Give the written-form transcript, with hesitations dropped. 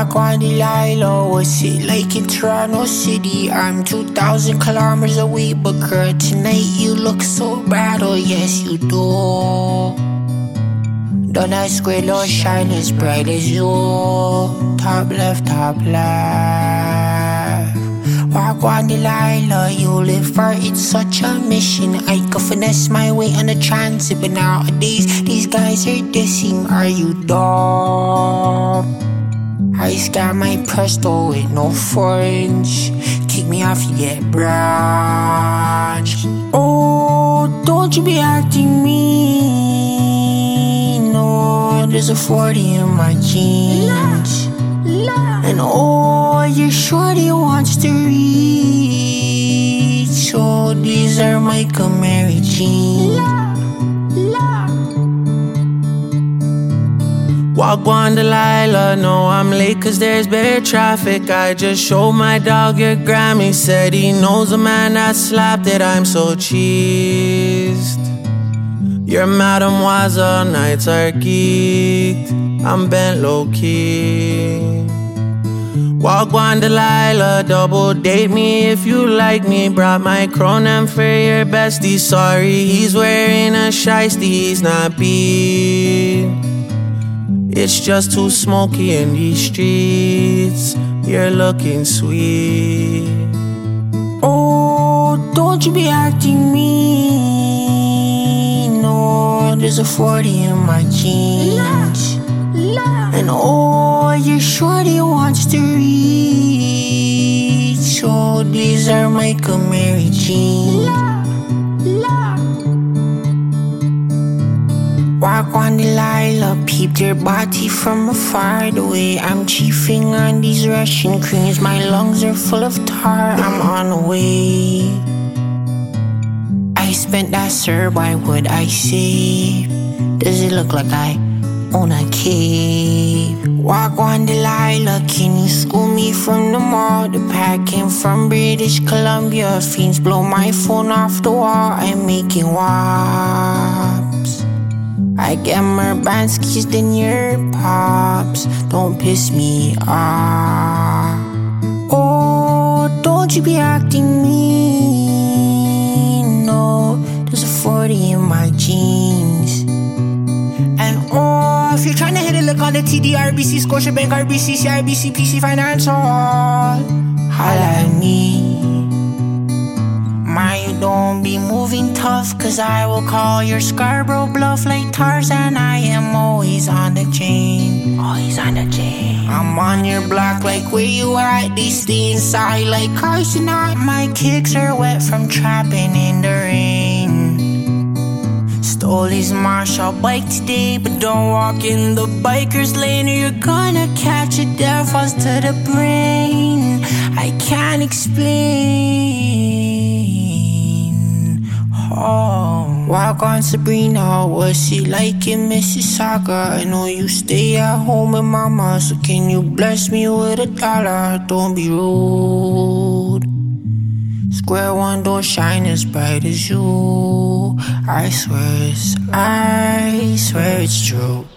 Walk on Delilah, what's it like in Toronto City? I'm 2,000 kilometers away, but girl, tonight you look so bad, oh yes you do. Don't that square don't shine as bright as you. Top left, top left. Walk on Delilah, you live for it's such a mission. I could finesse my way on the transit, but nowadays these guys are dissing. Are you dumb? I scan my Presto with no forange. Kick me off, you get branched. Oh, don't you be acting mean. No, there's a 40 in my jeans. And oh, your shorty wants to reach. So these are my Camry jeans. Walk on Delilah, no I'm late cause there's better traffic. I just showed my dog your Grammy. Said he knows a man that slapped it, I'm so cheesed. Your mademoiselle nights are geeked, I'm bent low-key. Walk on Delilah, double date me if you like me. Brought my Cronin for your bestie. Sorry, he's wearing a shiesty, he's not beat. It's just too smoky in these streets. You're looking sweet. Oh, don't you be acting mean. No, there's a 40 in my jeans. And oh, your shorty wants to reach. So these are my Camry jeans. Walk on Delilah, peeped your body from afar. The way I'm chiefing on these Russian creams, my lungs are full of tar. I'm on the way. I spent that, sir, why would I save? Does it look like I own a cave? Walk on Delilah, can you school me from the mall? The pack came from British Columbia. Fiends blow my phone off the wall. I'm making wops. I get more Banskis than your pops. Don't piss me off. Oh, don't you be acting mean. No, there's a 40 in my jeans. And oh, if you're trying to hit a lick on the TD, RBC, Scotiabank, RBC, CIBC, PC Financial, holla at me. Man, you don't be moving tough, cause I will call your Scarborough bluff like Tarzan. I am always on the chain. Always on the chain. I'm on your block like where you at. They stay inside like Carson. My kicks are wet from trapping in the rain. Stole his Marshall bike today, but don't walk in the biker's lane or you're gonna catch a death falls to the brain. I can't explain. Oh, walk on Sabrina, what's it like in Mississauga? I know you stay at home with mama, so can you bless me with $1? Don't be rude. Square one don't shine as bright as you. I swear it's true.